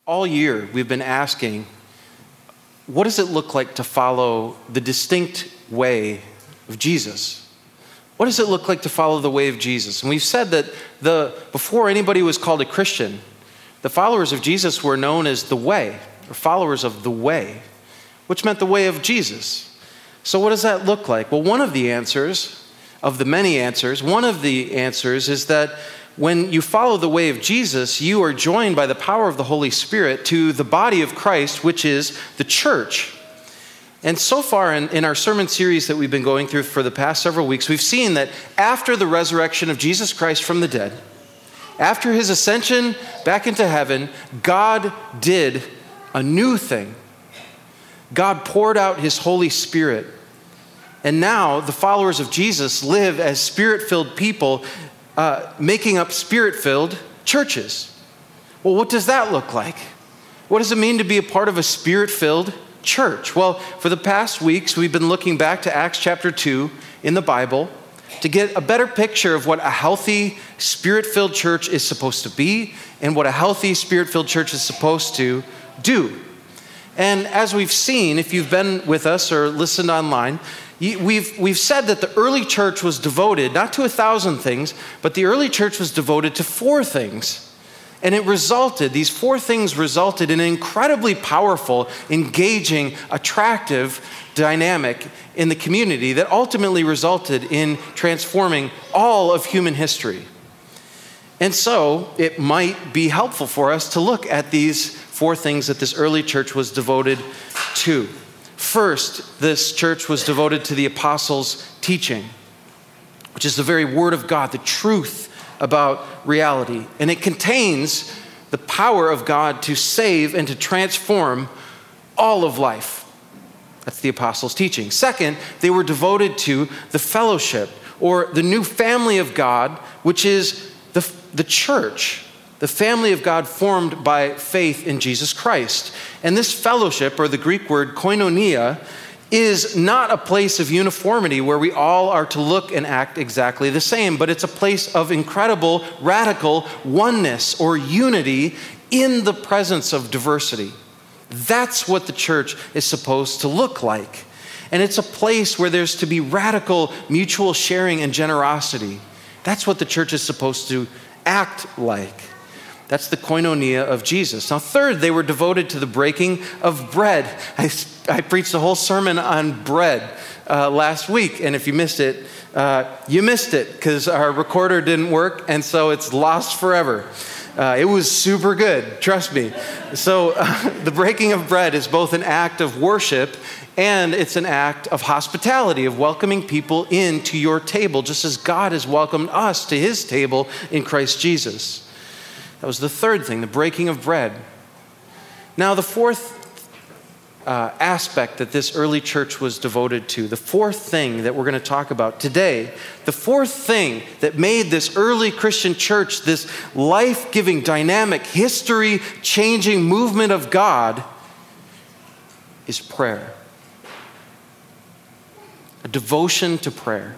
All year, we've been asking, what does it look like to follow the distinct way of Jesus? What does it look like to follow the way of Jesus? And we've said that before anybody was called a Christian, the followers of Jesus were known as the way, or followers of the way, which meant the way of Jesus. So what does that look like? Well, one of the answers, of the many answers, one of the answers is that when you follow the way of Jesus, you are joined by the power of the Holy Spirit to the body of Christ, which is the church. And so far in our sermon series that we've been going through for the past several weeks, we've seen that after the resurrection of Jesus Christ from the dead, after his ascension back into heaven, God did a new thing. God poured out his Holy Spirit. And now the followers of Jesus live as Spirit-filled people, making up Spirit-filled churches. Well, what does that look like? What does it mean to be a part of a Spirit-filled church? Well, for the past weeks, we've been looking back to Acts chapter 2 in the Bible to get a better picture of what a healthy Spirit-filled church is supposed to be and what a healthy Spirit-filled church is supposed to do. And as we've seen, if you've been with us or listened online, we've said that the early church was devoted, not to 1,000 things, but the early church was devoted to 4 things. And these 4 things resulted in an incredibly powerful, engaging, attractive dynamic in the community that ultimately resulted in transforming all of human history. And so it might be helpful for us to look at these 4 things that this early church was devoted to. First, this church was devoted to the apostles' teaching, which is the very word of God, the truth about reality. And it contains the power of God to save and to transform all of life. That's the apostles' teaching. Second, they were devoted to the fellowship, or the new family of God, which is the church, the family of God formed by faith in Jesus Christ. And this fellowship, or the Greek word koinonia, is not a place of uniformity where we all are to look and act exactly the same, but it's a place of incredible, radical oneness or unity in the presence of diversity. That's what the church is supposed to look like. And it's a place where there's to be radical mutual sharing and generosity. That's what the church is supposed to act like. That's the koinonia of Jesus. Now, third, they were devoted to the breaking of bread. I preached a whole sermon on bread last week, and if you missed it, you missed it because our recorder didn't work, and so it's lost forever. It was super good, trust me. So the breaking of bread is both an act of worship and it's an act of hospitality, of welcoming people into your table, just as God has welcomed us to his table in Christ Jesus. That was the third thing, the breaking of bread. Now, the fourth aspect that this early church was devoted to, the fourth thing that we're going to talk about today, the fourth thing that made this early Christian church this life-giving, dynamic, history-changing movement of God is prayer. A devotion to prayer.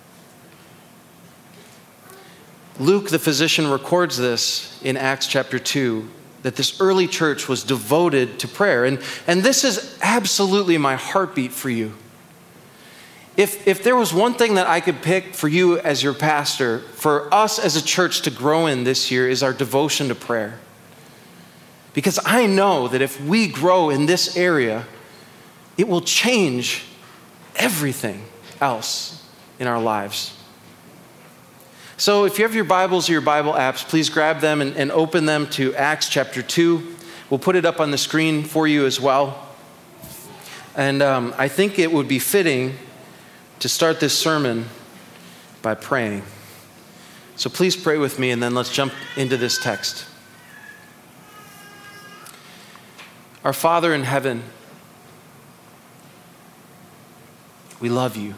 Luke, the physician, records this in Acts chapter 2, that this early church was devoted to prayer. And this is absolutely my heartbeat for you. If there was one thing that I could pick for you as your pastor, for us as a church to grow in this year, is our devotion to prayer. Because I know that if we grow in this area, it will change everything else in our lives. So if you have your Bibles or your Bible apps, please grab them and open them to Acts chapter 2. We'll put it up on the screen for you as well. And I think it would be fitting to start this sermon by praying. So please pray with me, and then let's jump into this text. Our Father in heaven, we love you.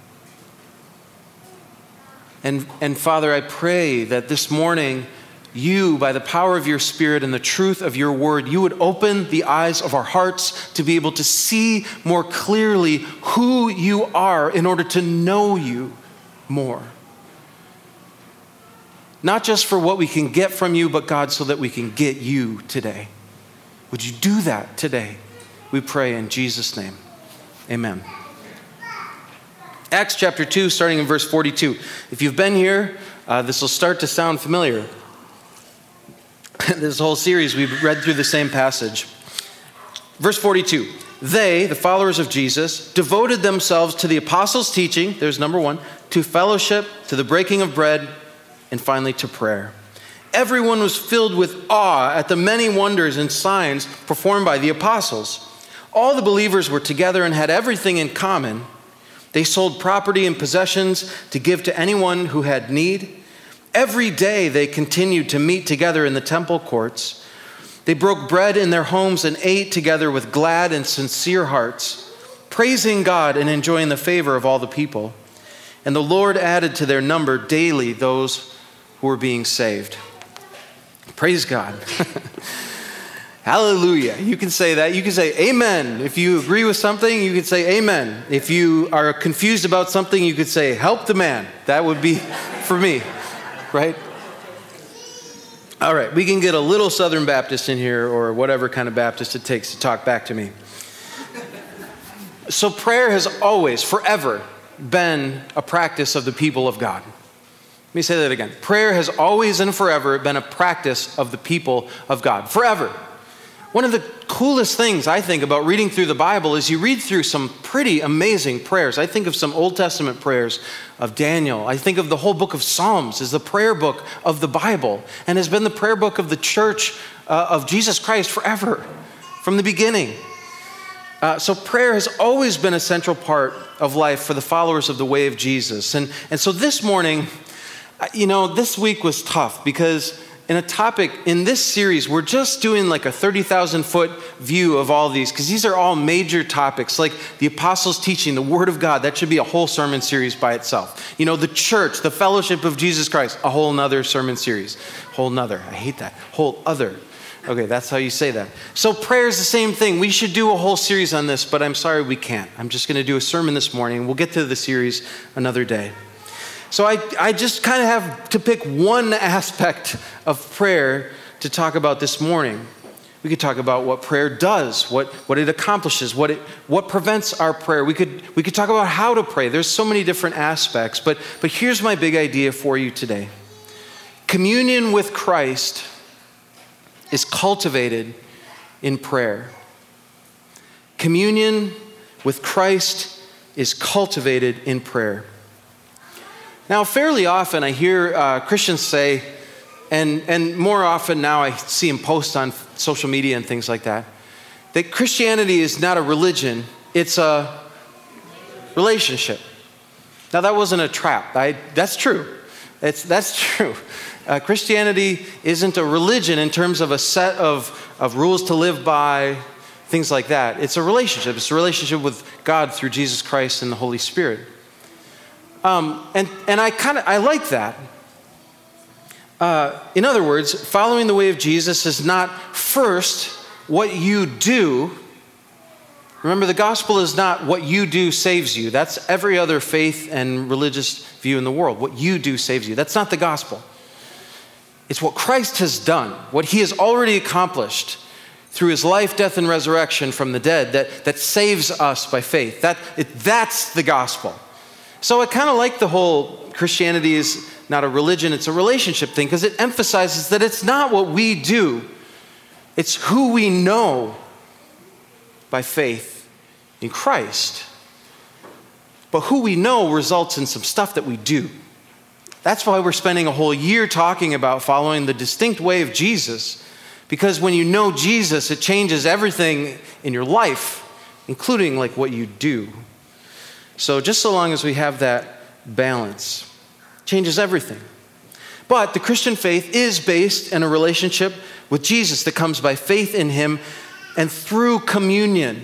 And Father, I pray that this morning, you, by the power of your Spirit and the truth of your word, you would open the eyes of our hearts to be able to see more clearly who you are in order to know you more. Not just for what we can get from you, but God, so that we can get you today. Would you do that today? We pray in Jesus' name. Amen. Acts chapter 2, starting in verse 42. If you've been here, this will start to sound familiar. This whole series, we've read through the same passage. Verse 42. They, the followers of Jesus, devoted themselves to the apostles' teaching, there's number one, to fellowship, to the breaking of bread, and finally to prayer. Everyone was filled with awe at the many wonders and signs performed by the apostles. All the believers were together and had everything in common. They sold property and possessions to give to anyone who had need. Every day they continued to meet together in the temple courts. They broke bread in their homes and ate together with glad and sincere hearts, praising God and enjoying the favor of all the people. And the Lord added to their number daily those who were being saved. Praise God. Hallelujah. You can say that. You can say amen. If you agree with something, you can say amen. If you are confused about something, you could say help the man. That would be for me, right? All right, we can get a little Southern Baptist in here or whatever kind of Baptist it takes to talk back to me. So prayer has always, forever, been a practice of the people of God. Let me say that again. Prayer has always and forever been a practice of the people of God. Forever. One of the coolest things I think about reading through the Bible is you read through some pretty amazing prayers. I think of some Old Testament prayers of Daniel. I think of the whole book of Psalms as the prayer book of the Bible and has been the prayer book of the church of Jesus Christ forever, from the beginning. So prayer has always been a central part of life for the followers of the way of Jesus. And so this morning, this week was tough because in this series, we're just doing like a 30,000-foot view of all these, because these are all major topics, like the apostles' teaching, the Word of God. That should be a whole sermon series by itself. The church, the fellowship of Jesus Christ, a whole nother sermon series. Whole nother. I hate that. Whole other. Okay, that's how you say that. So prayer is the same thing. We should do a whole series on this, but I'm sorry we can't. I'm just going to do a sermon this morning. We'll get to the series another day. So I just kind of have to pick one aspect of prayer to talk about this morning. We could talk about what prayer does, what it accomplishes, what prevents our prayer. We could talk about how to pray. There's so many different aspects, but here's my big idea for you today. Communion with Christ is cultivated in prayer. Communion with Christ is cultivated in prayer. Now, fairly often I hear Christians say, and more often now I see them post on social media and things like that Christianity is not a religion, it's a relationship. Now, that wasn't a trap. That's true. That's true. Christianity isn't a religion in terms of a set of rules to live by, things like that. It's a relationship. It's a relationship with God through Jesus Christ and the Holy Spirit. And I like that. In other words, following the way of Jesus is not first what you do. Remember, the gospel is not what you do saves you. That's every other faith and religious view in the world. What you do saves you. That's not the gospel. It's what Christ has done, what he has already accomplished through his life, death, and resurrection from the dead that saves us by faith. That's the gospel. So I kind of like the whole Christianity is not a religion, it's a relationship thing, because it emphasizes that it's not what we do, it's who we know by faith in Christ. But who we know results in some stuff that we do. That's why we're spending a whole year talking about following the distinct way of Jesus, because when you know Jesus, it changes everything in your life, including like what you do. So just so long as we have that balance, changes everything. But the Christian faith is based in a relationship with Jesus that comes by faith in him and through communion,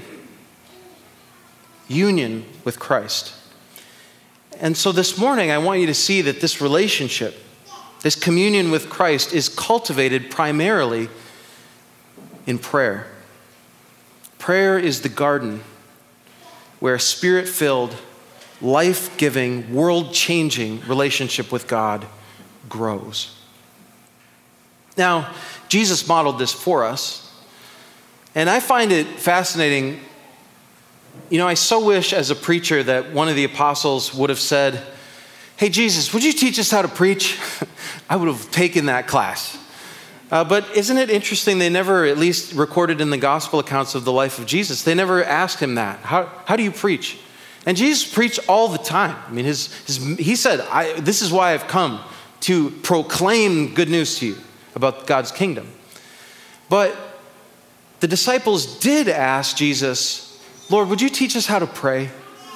union with Christ. And so this morning, I want you to see that this relationship, this communion with Christ, is cultivated primarily in prayer. Prayer is the garden where a spirit-filled, life-giving, world-changing relationship with God grows. Now, Jesus modeled this for us. And I find it fascinating. I so wish as a preacher that one of the apostles would have said, "Hey, Jesus, would you teach us how to preach?" I would have taken that class. But isn't it interesting they never, at least recorded in the gospel accounts of the life of Jesus, they never asked him that. How do you preach? And Jesus preached all the time. I mean, he said, this is why I've come, to proclaim good news to you about God's kingdom. But the disciples did ask Jesus, "Lord, would you teach us how to pray?"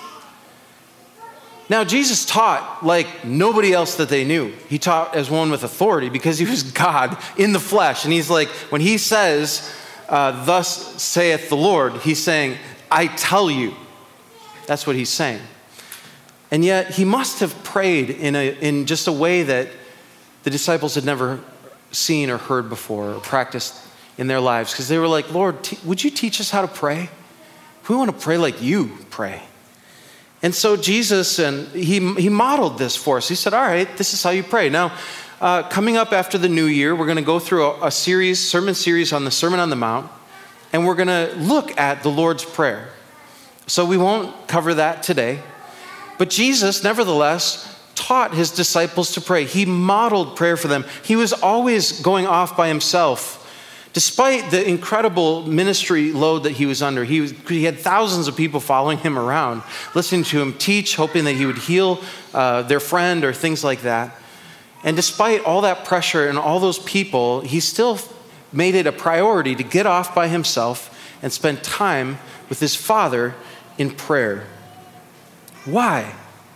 Now, Jesus taught like nobody else that they knew. He taught as one with authority because he was God in the flesh. And he's like, when he says, "Thus saith the Lord," he's saying, "I tell you." That's what he's saying. And yet he must have prayed in just a way that the disciples had never seen or heard before or practiced in their lives, because they were like, "Lord, would you teach us how to pray? We want to pray like you pray." And so Jesus, and he modeled this for us. He said, "All right, this is how you pray." Now, coming up after the new year, we're going to go through a sermon series on the Sermon on the Mount, and we're going to look at the Lord's Prayer. So we won't cover that today. But Jesus, nevertheless, taught his disciples to pray. He modeled prayer for them. He was always going off by himself. Despite the incredible ministry load that he was under, he had thousands of people following him around, listening to him teach, hoping that he would heal their friend or things like that. And despite all that pressure and all those people, he still made it a priority to get off by himself and spend time with his Father in prayer. Why?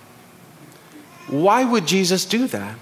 Why would Jesus do that?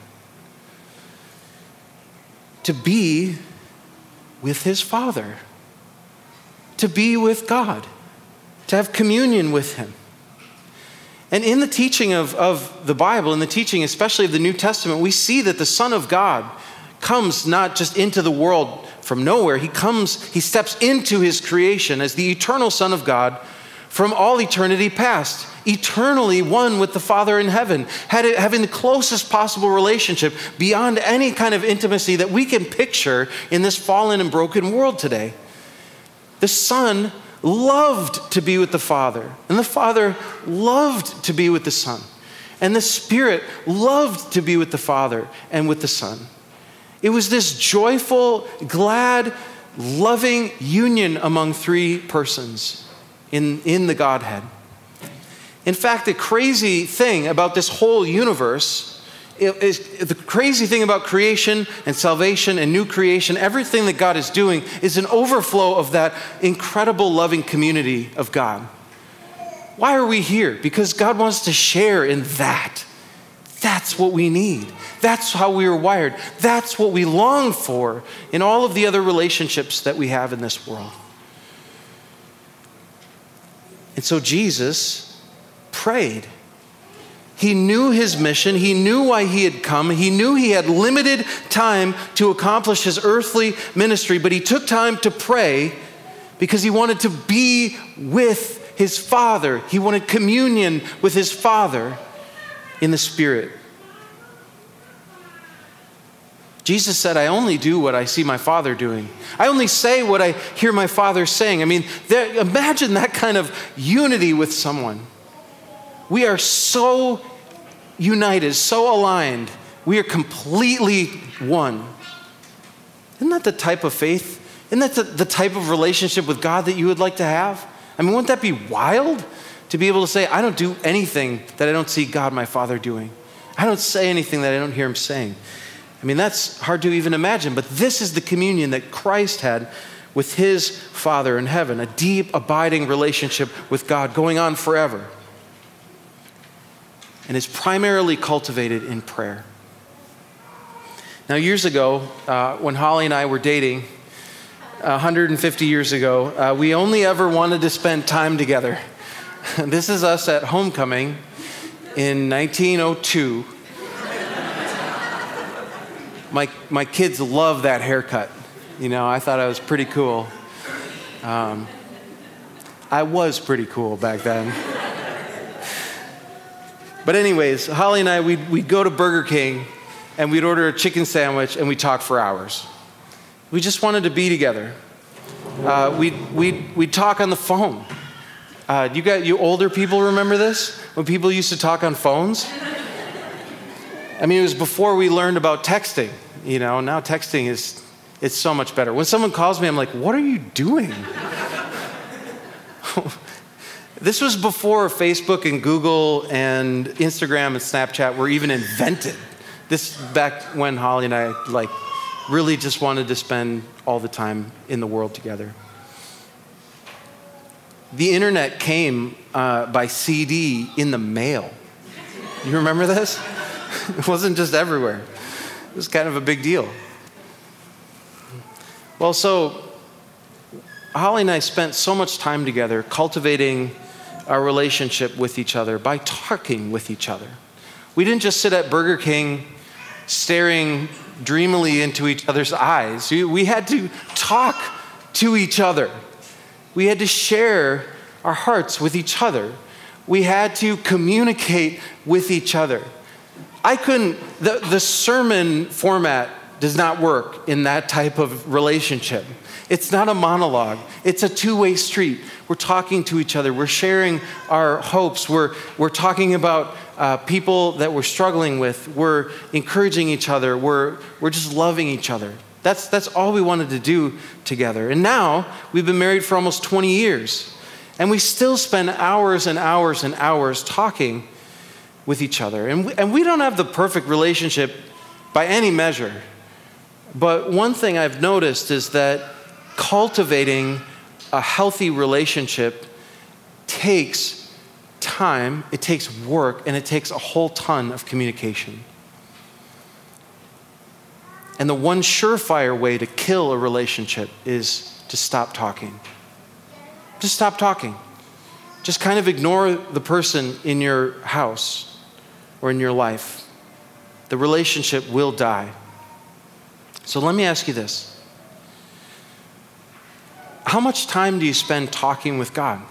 To be with his Father, to be with God, to have communion with him. And in the teaching of the Bible, in the teaching especially of the New Testament, we see that the Son of God comes not just into the world from nowhere. He steps into his creation as the eternal Son of God from all eternity past, eternally one with the Father in heaven, having the closest possible relationship beyond any kind of intimacy that we can picture in this fallen and broken world today. The Son loved to be with the Father, and the Father loved to be with the Son, and the Spirit loved to be with the Father and with the Son. It was this joyful, glad, loving union among three persons in the Godhead. In fact, the crazy thing about this whole universe is the crazy thing about creation and salvation and new creation. Everything that God is doing is an overflow of that incredible loving community of God. Why are we here? Because God wants to share in that. That's what we need. That's how we were wired. That's what we long for in all of the other relationships that we have in this world. And so Jesus prayed. He knew his mission. He knew why he had come. He knew he had limited time to accomplish his earthly ministry, but he took time to pray because he wanted to be with his Father. He wanted communion with his Father in the Spirit. Jesus said, "I only do what I see my Father doing. I only say what I hear my Father saying." I mean, imagine that kind of unity with someone. We are so united, so aligned. We are completely one. Isn't that the type of faith? Isn't that the type of relationship with God that you would like to have? I mean, wouldn't that be wild to be able to say, "I don't do anything that I don't see God, my Father, doing. I don't say anything that I don't hear him saying." I mean, that's hard to even imagine, but this is the communion that Christ had with his Father in heaven, a deep, abiding relationship with God going on forever. And is primarily cultivated in prayer. Now, years ago, when Holly and I were dating, 150 years ago, we only ever wanted to spend time together. This is us at homecoming in 1902. My kids love that haircut. You know, I thought I was pretty cool. I was pretty cool back then. But anyways, Holly and I, we'd go to Burger King and we'd order a chicken sandwich and we'd talk for hours. We just wanted to be together. we'd talk on the phone. You older people remember this? When people used to talk on phones? I mean, it was before we learned about texting. Now texting it's so much better. When someone calls me, I'm like, what are you doing? This was before Facebook and Google and Instagram and Snapchat were even invented. This back when Holly and I really just wanted to spend all the time in the world together. The internet came by CD in the mail. You remember this? It wasn't just everywhere. It was kind of a big deal. Well, so Holly and I spent so much time together cultivating our relationship with each other by talking with each other. We didn't just sit at Burger King staring dreamily into each other's eyes. We had to talk to each other. We had to share our hearts with each other. We had to communicate with each other. The sermon format does not work in that type of relationship. It's not a monologue. It's a two-way street. We're talking to each other. We're sharing our hopes. We're talking about people that we're struggling with. We're encouraging each other. We're just loving each other. That's all we wanted to do together. And now we've been married for almost 20 years. And we still spend hours and hours and hours talking with each other. And we don't have the perfect relationship by any measure. But one thing I've noticed is that cultivating a healthy relationship takes time, it takes work, and it takes a whole ton of communication. And the one surefire way to kill a relationship is to stop talking. Just stop talking. Just kind of ignore the person in your house or in your life. The relationship will die. So let me ask you this. How much time do you spend talking with God?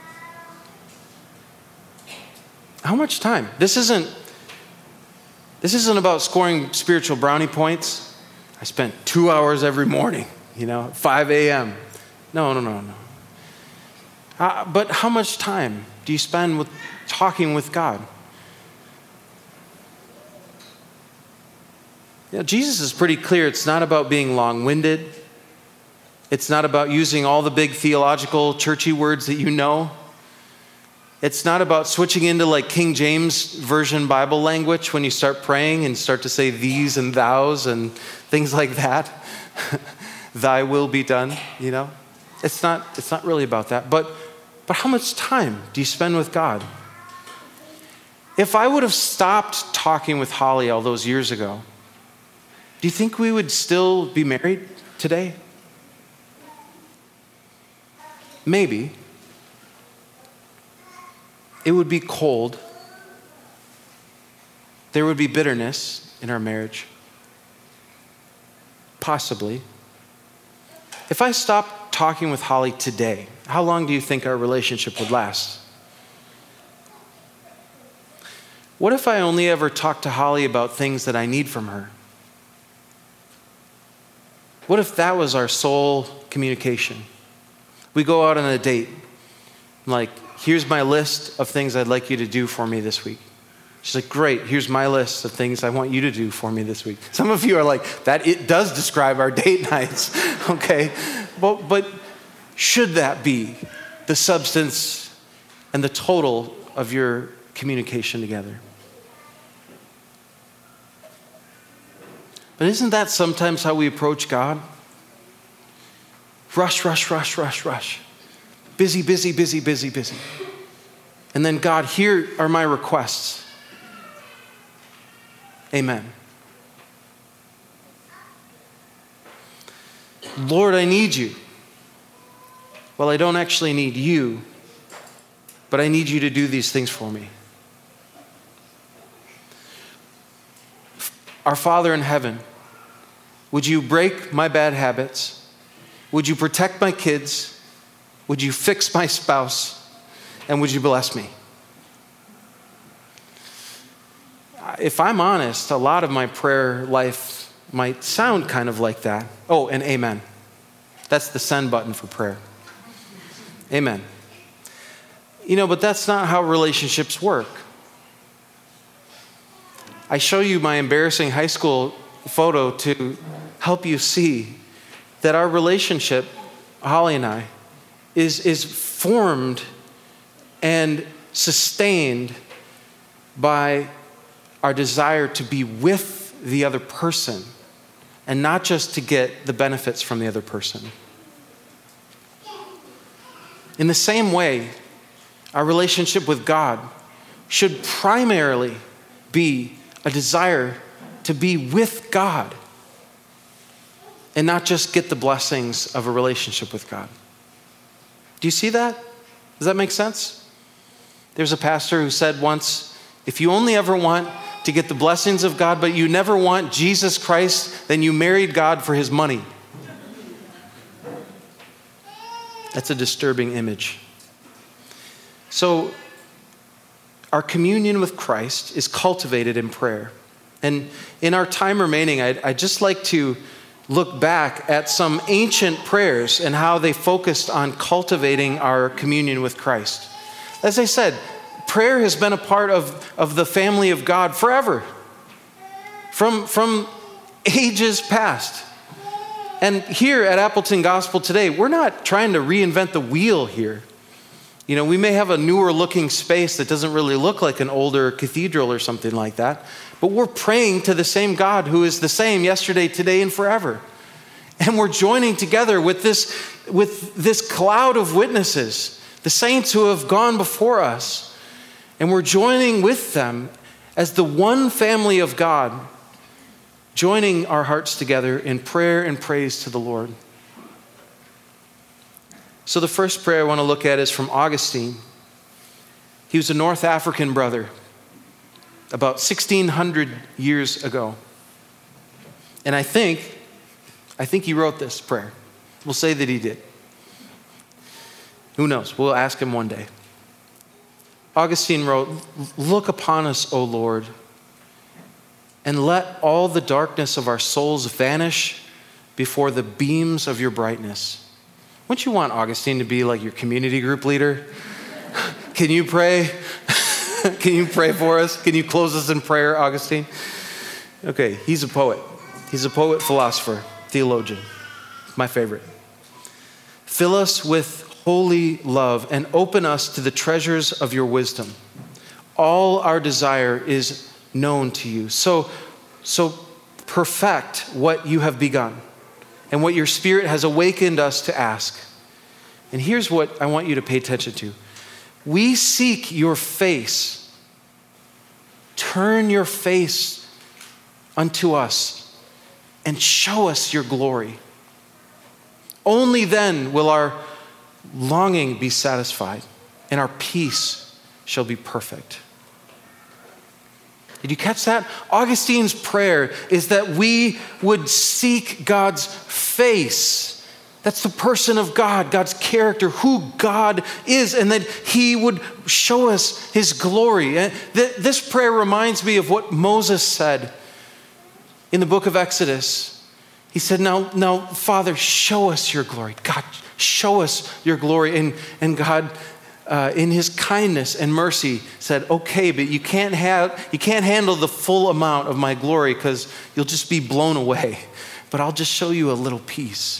How much time? This isn't about scoring spiritual brownie points. I spent 2 hours every morning, 5 a.m. No. But how much time do you spend with talking with God? Jesus is pretty clear. It's not about being long-winded. It's not about using all the big theological, churchy words that you know. It's not about switching into King James Version Bible language when you start praying and start to say these and thous and things like that. Thy will be done, It's not really about that. But how much time do you spend with God? If I would have stopped talking with Holly all those years ago, do you think we would still be married today? Maybe. It would be cold. There would be bitterness in our marriage. Possibly. If I stopped talking with Holly today, how long do you think our relationship would last? What if I only ever talked to Holly about things that I need from her? What if that was our sole communication? We go out on a date, here's my list of things I'd like you to do for me this week. She's like, great, here's my list of things I want you to do for me this week. Some of you are like, that it does describe our date nights, okay? But should that be the substance and the total of your communication together? But isn't that sometimes how we approach God? Rush, rush, rush, rush, rush. Busy, busy, busy, busy, busy. And then, God, here are my requests. Amen. Lord, I need you. Well, I don't actually need you, but I need you to do these things for me. Our Father in heaven, would you break my bad habits? Would you protect my kids? Would you fix my spouse? And would you bless me? If I'm honest, a lot of my prayer life might sound kind of like that. Oh, and amen. That's the send button for prayer. Amen. But that's not how relationships work. I show you my embarrassing high school photo to help you see that our relationship, Holly and I, is formed and sustained by our desire to be with the other person and not just to get the benefits from the other person. In the same way, our relationship with God should primarily be a desire to be with God and not just get the blessings of a relationship with God. Do you see that? Does that make sense? There's a pastor who said once, if you only ever want to get the blessings of God, but you never want Jesus Christ, then you married God for his money. That's a disturbing image. So, our communion with Christ is cultivated in prayer. And in our time remaining, I'd just like to look back at some ancient prayers and how they focused on cultivating our communion with Christ. As I said, prayer has been a part of the family of God forever, from ages past. And here at Appleton Gospel today, we're not trying to reinvent the wheel here. We may have a newer looking space that doesn't really look like an older cathedral or something like that, but we're praying to the same God who is the same yesterday, today, and forever. And we're joining together with this cloud of witnesses, the saints who have gone before us, and we're joining with them as the one family of God, joining our hearts together in prayer and praise to the Lord. So the first prayer I want to look at is from Augustine. He was a North African brother about 1,600 years ago. And I think he wrote this prayer. We'll say that he did. Who knows? We'll ask him one day. Augustine wrote, "Look upon us, O Lord, and let all the darkness of our souls vanish before the beams of your brightness." Wouldn't you want Augustine to be like your community group leader? Can you pray? Can you pray for us? Can you close us in prayer, Augustine? Okay, he's a poet. He's a poet, philosopher, theologian. My favorite. "Fill us with holy love and open us to the treasures of your wisdom. All our desire is known to you. So perfect what you have begun and what your Spirit has awakened us to ask." And here's what I want you to pay attention to. "We seek your face. Turn your face unto us and show us your glory. Only then will our longing be satisfied and our peace shall be perfect." Did you catch that? Augustine's prayer is that we would seek God's face. That's the person of God, God's character, who God is, and that he would show us his glory. And this prayer reminds me of what Moses said in the book of Exodus. He said, now, Father, show us your glory. God, show us your glory. And God, in his kindness and mercy, said, okay, but you can't handle the full amount of my glory because you'll just be blown away. But I'll just show you a little piece.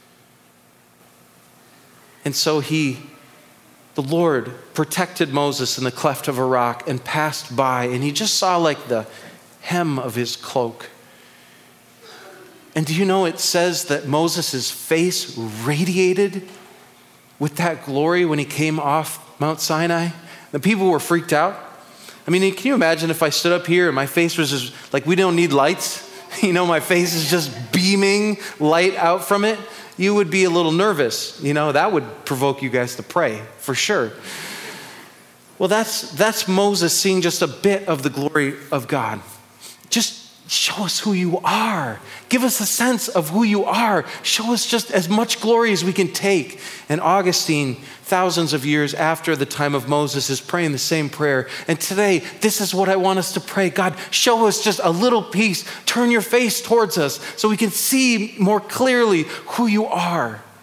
And so the Lord protected Moses in the cleft of a rock and passed by, and he just saw like the hem of his cloak. And do you know it says that Moses' face radiated with that glory when he came off Mount Sinai? The people were freaked out. I mean, can you imagine if I stood up here and my face was just like, we don't need lights? My face is just beaming light out from it. You would be a little nervous. That would provoke you guys to pray, for sure. Well, that's Moses seeing just a bit of the glory of God. Just show us who you are. Give us a sense of who you are. Show us just as much glory as we can take. And Augustine, thousands of years after the time of Moses, is praying the same prayer. And today, this is what I want us to pray. God, show us just a little piece. Turn your face towards us so we can see more clearly who you are.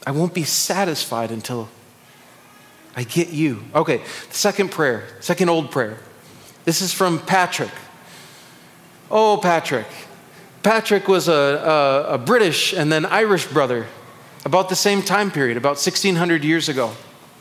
I won't be satisfied until I get you. Okay, the second prayer, second old prayer. This is from Patrick. Oh, Patrick. Patrick was a British and then Irish brother about the same time period, about 1,600 years ago.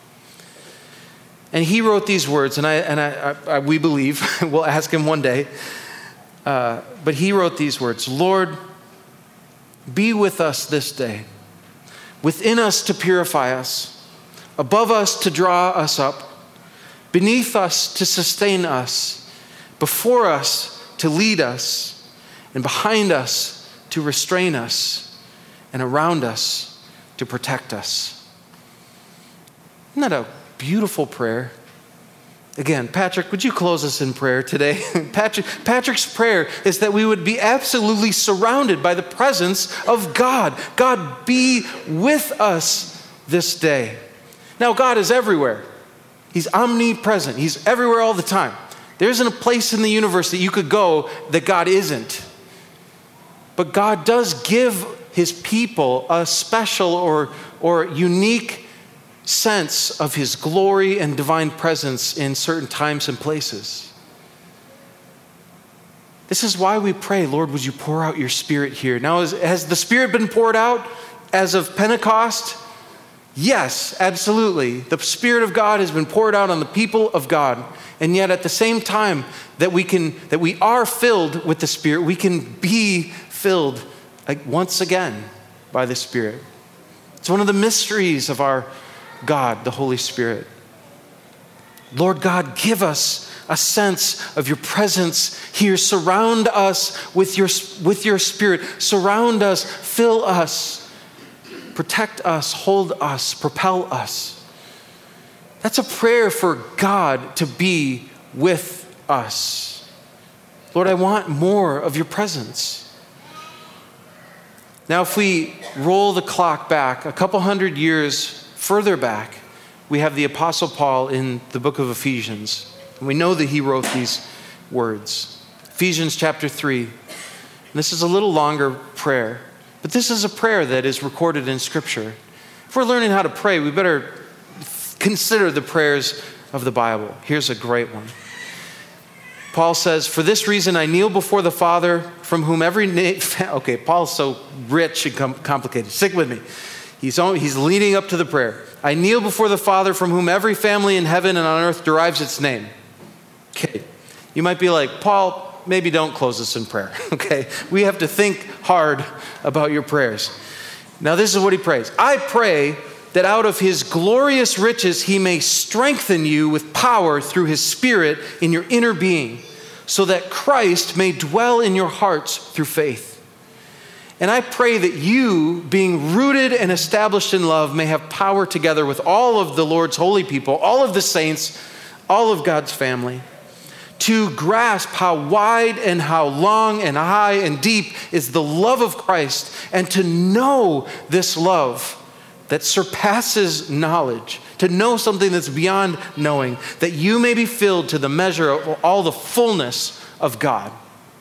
And he wrote these words, and we believe, we'll ask him one day, but he wrote these words: Lord, be with us this day, within us to purify us, above us to draw us up, beneath us to sustain us, before us to lead us, and behind us to restrain us, and around us to protect us. Isn't that a beautiful prayer? Again, Patrick, would you close us in prayer today? Patrick's prayer is that we would be absolutely surrounded by the presence of God. God, be with us this day. Now, God is everywhere. He's omnipresent. He's everywhere all the time. There isn't a place in the universe that you could go that God isn't. But God does give his people a special or unique sense of his glory and divine presence in certain times and places. This is why we pray, Lord, would you pour out your Spirit here? Now, has the Spirit been poured out as of Pentecost? Yes, absolutely. The Spirit of God has been poured out on the people of God. And yet at the same time that we are filled with the Spirit, we can be filled once again by the Spirit. It's one of the mysteries of our God, the Holy Spirit. Lord God, give us a sense of your presence here. Surround us with your Spirit. Surround us, fill us, protect us, hold us, propel us. That's a prayer for God to be with us. Lord, I want more of your presence. Now, if we roll the clock back a couple hundred years further back, we have the Apostle Paul in the book of Ephesians. And we know that he wrote these words. Ephesians chapter 3. And this is a little longer prayer, but this is a prayer that is recorded in Scripture. If we're learning how to pray, we better consider the prayers of the Bible. Here's a great one. Paul says, "For this reason I kneel before the Father, from whom every name..." Okay, Paul's so rich and complicated. Stick with me. He's leading up to the prayer. "I kneel before the Father, from whom every family in heaven and on earth derives its name." Okay, you might be like, Paul, maybe don't close us in prayer. Okay, we have to think hard about your prayers. Now this is what he prays. "I pray that out of his glorious riches he may strengthen you with power through his Spirit in your inner being, so that Christ may dwell in your hearts through faith. And I pray that you, being rooted and established in love, may have power together with all of the Lord's holy people, all of the saints, all of God's family, to grasp how wide and how long and high and deep is the love of Christ, and to know this love that surpasses knowledge, to know something that's beyond knowing, that you may be filled to the measure of all the fullness of God."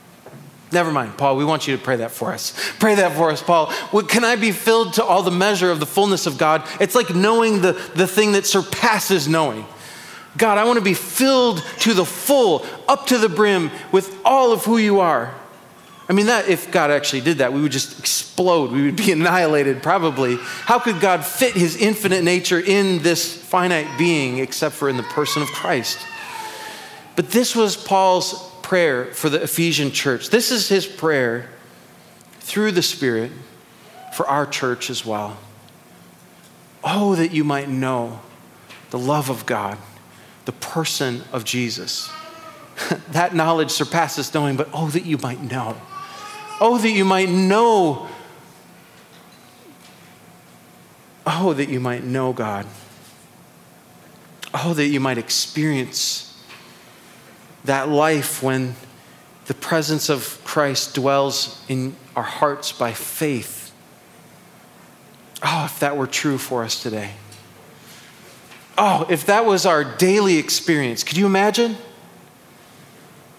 Never mind, Paul, we want you to pray that for us. Pray that for us, Paul. Can I be filled to all the measure of the fullness of God? It's like knowing the thing that surpasses knowing. God, I want to be filled to the full, up to the brim with all of who you are. I mean, that if God actually did that, we would just explode. We would be annihilated, probably. How could God fit his infinite nature in this finite being except for in the person of Christ? But this was Paul's prayer for the Ephesian church. This is his prayer through the Spirit for our church as well. Oh, that you might know the love of God, the person of Jesus. That knowledge surpasses knowing, but oh, that you might know. Oh, that you might know. Oh, that you might know God. Oh, that you might experience that life when the presence of Christ dwells in our hearts by faith. Oh, if that were true for us today. Oh, if that was our daily experience. Could you imagine?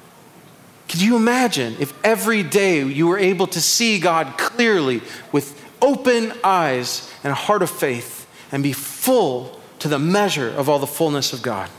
Could you imagine if every day you were able to see God clearly with open eyes and a heart of faith and be full to the measure of all the fullness of God.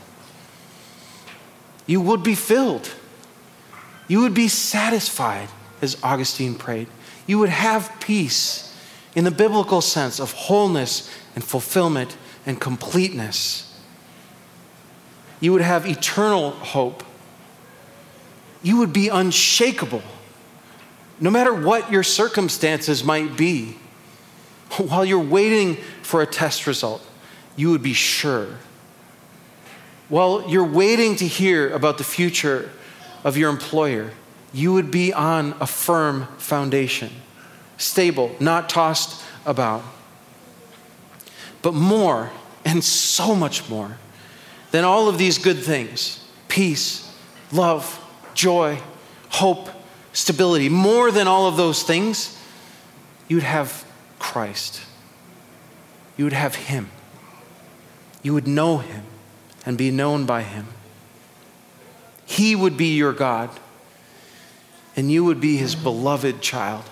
You would be filled. You would be satisfied, as Augustine prayed. You would have peace in the biblical sense of wholeness and fulfillment and completeness. You would have eternal hope. You would be unshakable, no matter what your circumstances might be. While you're waiting for a test result, you would be sure. While you're waiting to hear about the future of your employer, you would be on a firm foundation, stable, not tossed about. But more, and so much more, than all of these good things, peace, love, joy, hope, stability, more than all of those things, you would have Christ. You would have Him. You would know Him and be known by Him. He would be your God, and you would be His beloved child.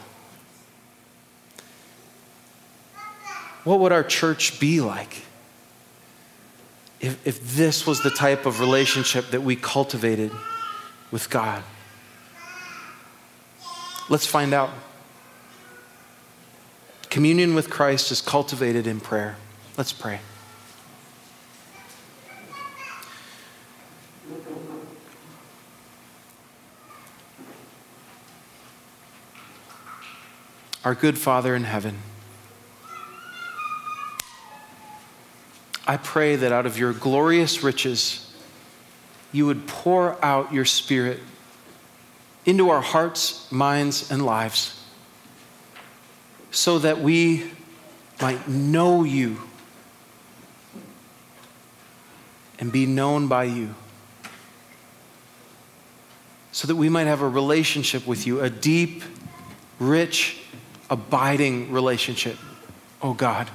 What would our church be like if this was the type of relationship that we cultivated with God? Let's find out. Communion with Christ is cultivated in prayer. Let's pray. Our good Father in heaven, I pray that out of your glorious riches, you would pour out your Spirit into our hearts, minds, and lives so that we might know you and be known by you, so that we might have a relationship with you, a deep, rich, abiding relationship. Oh God,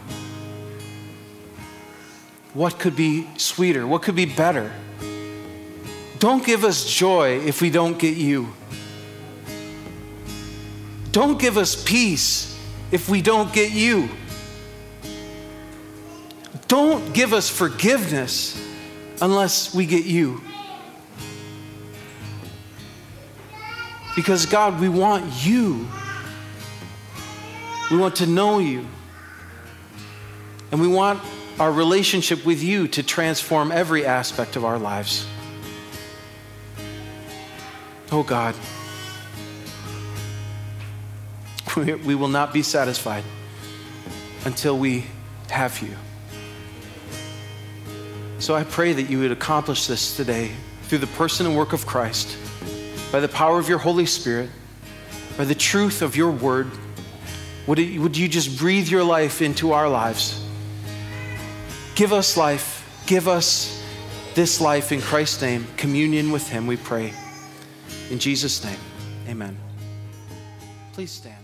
what could be sweeter? What could be better? Don't give us joy if we don't get you. Don't give us peace if we don't get you. Don't give us forgiveness unless we get you. Because God, we want you. We want to know you. And we want our relationship with you to transform every aspect of our lives. Oh God, we will not be satisfied until we have you. So I pray that you would accomplish this today through the person and work of Christ, by the power of your Holy Spirit, by the truth of your word. Would you just breathe your life into our lives? Give us life. Give us this life in Christ's name. Communion with Him, we pray. In Jesus' name, amen. Please stand.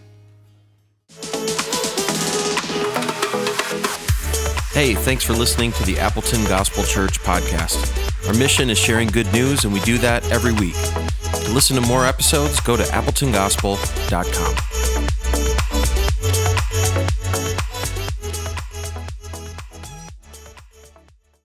Hey, thanks for listening to the Appleton Gospel Church podcast. Our mission is sharing good news, and we do that every week. To listen to more episodes, go to appletongospel.com.